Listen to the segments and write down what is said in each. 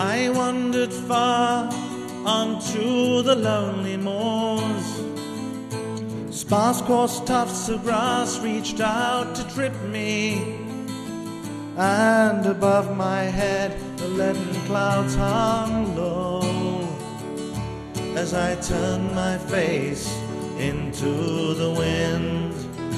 I wandered far onto the lonely moors. Sparse coarse tufts of grass reached out to trip me, and above my head the leaden clouds hung low as I turned my face into the wind.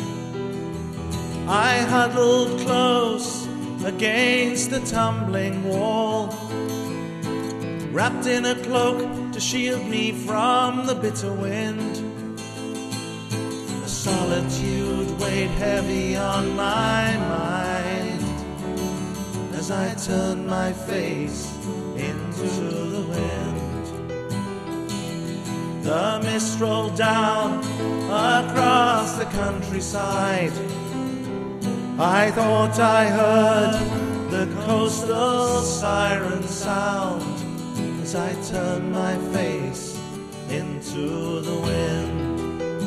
I huddled close against the tumbling wall, wrapped in a cloak to shield me from the bitter wind. The solitude weighed heavy on my mind as I turned my face into the wind. The mist rolled down across the countryside. I thought I heard the coastal siren sound as I turned my face into the wind.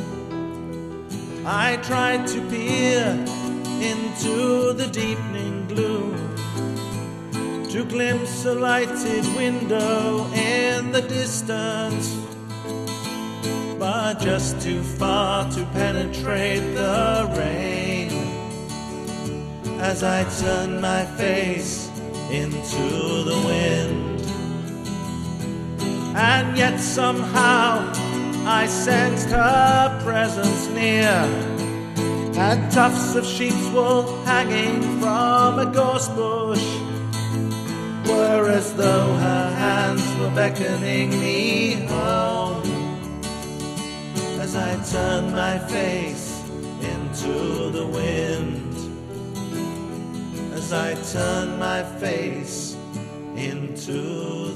I tried to peer into the deepening gloom, to glimpse a lighted window in the distance, but just too far to penetrate the rain as I turned my face into the wind. And yet somehow I sensed her presence near, and tufts of sheep's wool hanging from a gorse bush were as though her hands were beckoning me home as I turned my face into the wind. As I turned my face into